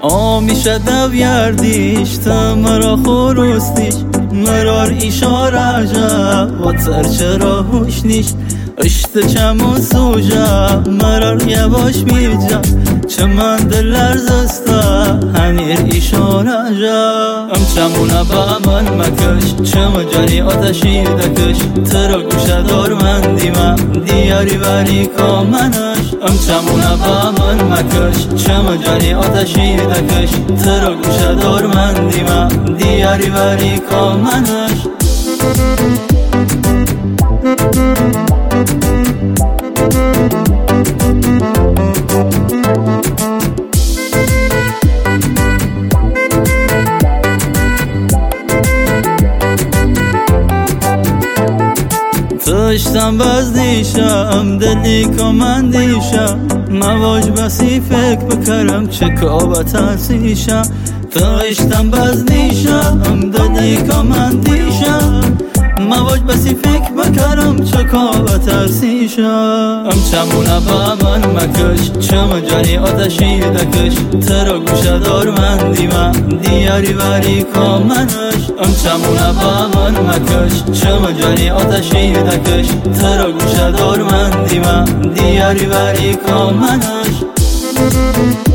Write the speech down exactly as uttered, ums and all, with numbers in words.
آمیشه دویردیش تا مرا خروستیش مرار ایشار عجب و تر چرا هوش نیش اشت چمون سوجا مرار یواش بیجا چه من دل لرزستا هنیر ایشار عجب ام چمونا با من مکش چه مجانی آتشی دکش ترا گوشه دار من دیما دیاری وری کامنش ام چمونا با من مکش چه مجانی آتشی دکش ترا گوشه دار من دیما دیاری وری کامنش تشتم باز دیشم دلی که من دیشم مواج بسی فکر بکرم چه کابت هستیشم تشتم باز دیشم دلی که من دیشم مواج بسی فکر بکرم چه کابت هستیشم ام چمونه با من مکش چه مجانی آتشی دکش ترا گوشه دار من دیما دیاری وری کامنش ام چمونه با من مکش چه مجانی آتشی دکش ترا گوشه دار من دیما دیاری وری کامنش